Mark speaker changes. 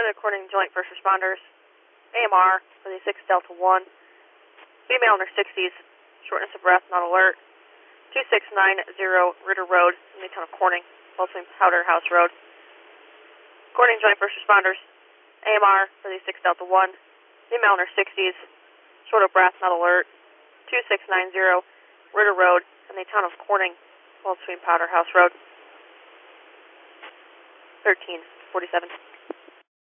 Speaker 1: Corning Joint First Responders, AMR for the 6 Delta 1, female in her 60s, shortness of breath, not alert, 2690 Ritter Road in the town of Corning, between Powder House Road. Corning Joint First Responders, AMR for the 6 Delta 1, female in her 60s, short of breath, not alert, 2690 Ritter Road in the town of Corning, between Powder House Road. 1347.